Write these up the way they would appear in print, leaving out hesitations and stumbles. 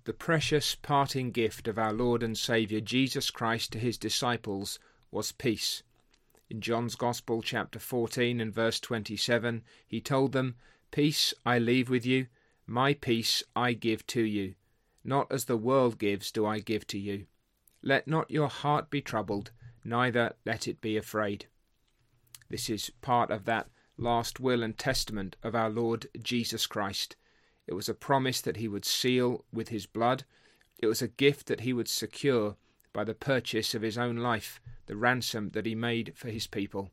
The precious parting gift of our Lord and Saviour Jesus Christ to his disciples was peace. In John's Gospel, chapter 14 and verse 27, he told them, "Peace I leave with you, my peace I give to you. Not as the world gives do I give to you. Let not your heart be troubled, neither let it be afraid." This is part of that last will and testament of our Lord Jesus Christ. It was a promise that he would seal with his blood. It was a gift that he would secure by the purchase of his own life, the ransom that he made for his people.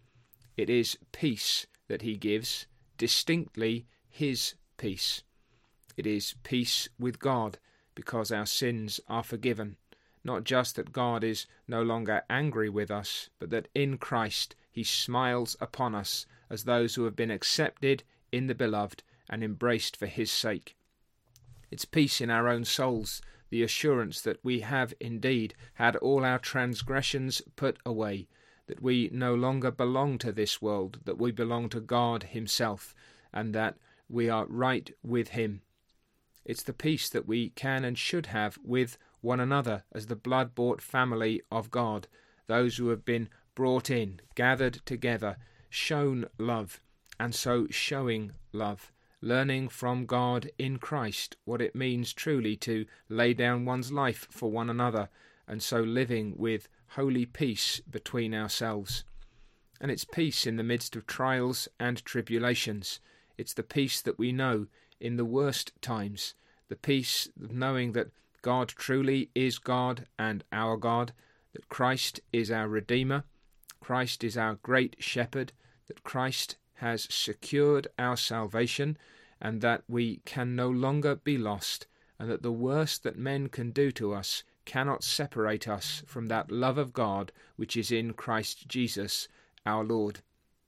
It is peace that he gives, distinctly his peace. It is peace with God, because our sins are forgiven. Not just that God is no longer angry with us, but that in Christ he smiles upon us as those who have been accepted in the Beloved and embraced for his sake. It's peace in our own souls, the assurance that we have indeed had all our transgressions put away, that we no longer belong to this world, that we belong to God himself, and that we are right with him. It's the peace that we can and should have with one another as the blood-bought family of God, those who have been brought in, gathered together, shown love, and so showing love, learning from God in Christ what it means truly to lay down one's life for one another, and so living with holy peace between ourselves. And it's peace in the midst of trials and tribulations. It's the peace that we know in the worst times, the peace of knowing that God truly is God and our God, that Christ is our Redeemer, Christ is our great shepherd, that Christ has secured our salvation, and that we can no longer be lost, and that the worst that men can do to us cannot separate us from that love of God which is in Christ Jesus our Lord.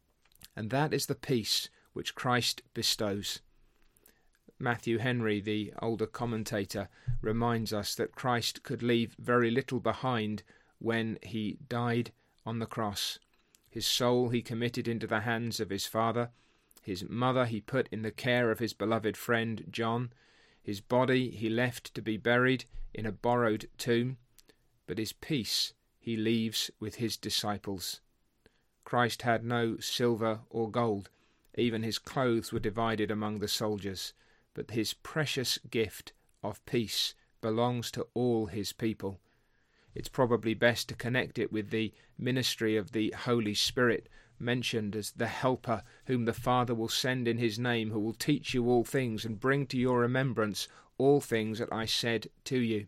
And that is the peace which Christ bestows. Matthew Henry, the older commentator, reminds us that Christ could leave very little behind when he died on the cross. His soul he committed into the hands of his Father. His mother he put in the care of his beloved friend John. His body he left to be buried in a borrowed tomb. But his peace he leaves with his disciples. Christ had no silver or gold. Even his clothes were divided among the soldiers. But his precious gift of peace belongs to all his people. It's probably best to connect it with the ministry of the Holy Spirit, mentioned as the Helper, whom the Father will send in his name, who will teach you all things and bring to your remembrance all things that I said to you.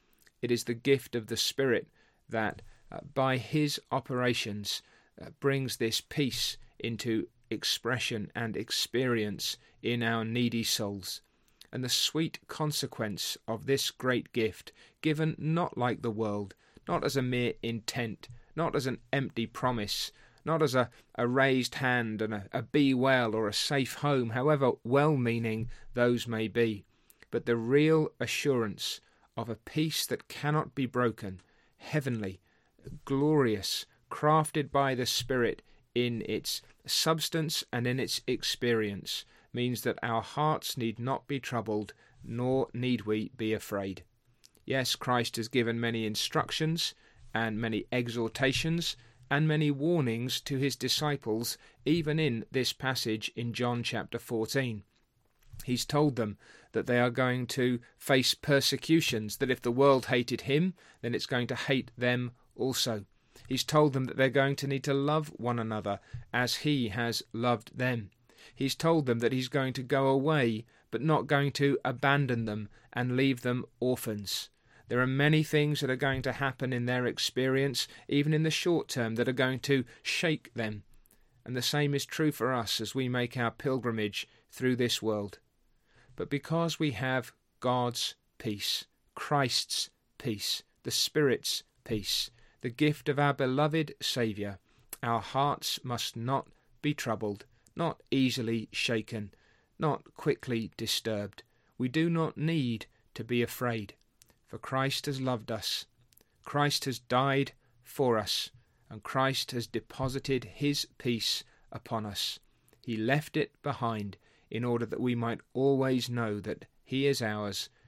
It is the gift of the Spirit that, by his operations, brings this peace into expression and experience in our needy souls. And the sweet consequence of this great gift, given not like the world, not as a mere intent, not as an empty promise, not as a raised hand and a be well or a safe home, however well-meaning those may be, but the real assurance of a peace that cannot be broken, heavenly, glorious, crafted by the Spirit in its substance and in its experience, means that our hearts need not be troubled, nor need we be afraid. Yes, Christ has given many instructions and many exhortations and many warnings to his disciples, even in this passage in John chapter 14. He's told them that they are going to face persecutions, that if the world hated him, then it's going to hate them also. He's told them that they're going to need to love one another as he has loved them. He's told them that he's going to go away, but not going to abandon them and leave them orphans. There are many things that are going to happen in their experience, even in the short term, that are going to shake them. And the same is true for us as we make our pilgrimage through this world. But because we have God's peace, Christ's peace, the Spirit's peace, the gift of our beloved Saviour, our hearts must not be troubled, not easily shaken, not quickly disturbed. We do not need to be afraid, for Christ has loved us. Christ has died for us, and Christ has deposited his peace upon us. He left it behind in order that we might always know that he is ours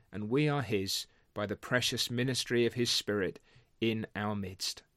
and we are his by the precious ministry of his Spirit in our midst.